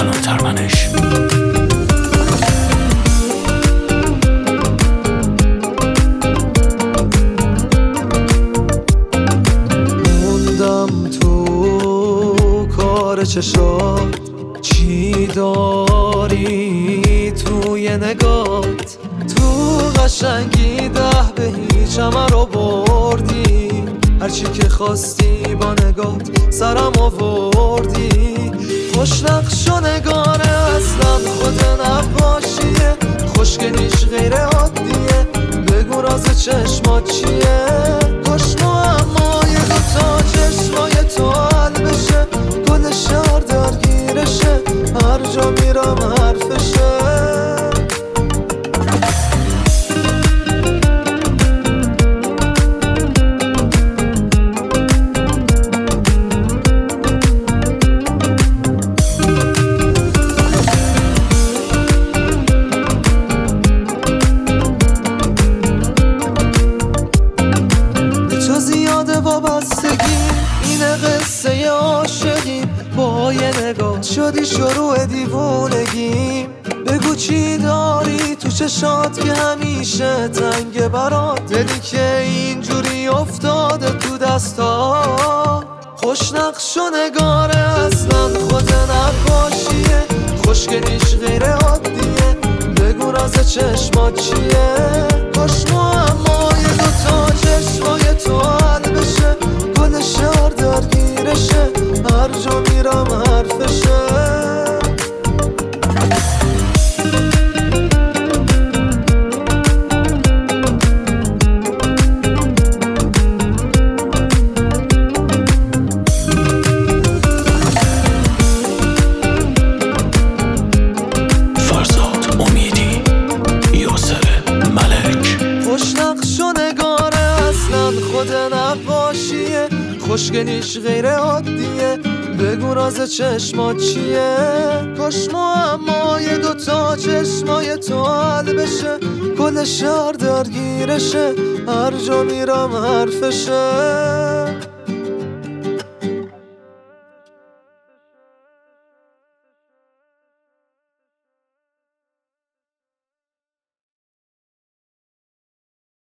کلانتر منش. موندم تو کار چشات، چی داری توی نگات؟ تو قشنگی 10 به هیچ همه رو بردی، هرچی که خواستی با نگات سرم آوردی. خوش نقش و نگاره اصلا خود نقاشیه، خوشگلیش غیر عادیه، بگو راز چشمات چیه؟ کاش معمای دوتا چشمای تو حل بشه، کل شهر درگیرشه، هر جا میرم حرفشه. وابستگی اینه قصه عاشقیم، با یه نگاه شدی شروع دیوونگیم. بگو چی داری تو چشات که همیشه تنگ برات، دلی که اینجوری افتاده تو دستا. خوش نقش و نگاره اصلا خود نقاشیه، خوشگلیش غیر عادیه، بگو راز چشمات چیه؟ کاش معمای دوتا چشمای تو حل بشه، کل شهر درگیرشه، هر جا میرم حرفشه. خود نقاشیه، خوشگلیش غیر عادیه، بگو راز چشمات چیه؟ کاش معمای دوتا چشمای تو حل بشه، کل شهر درگیرشه، هر جا میرم حرفشه.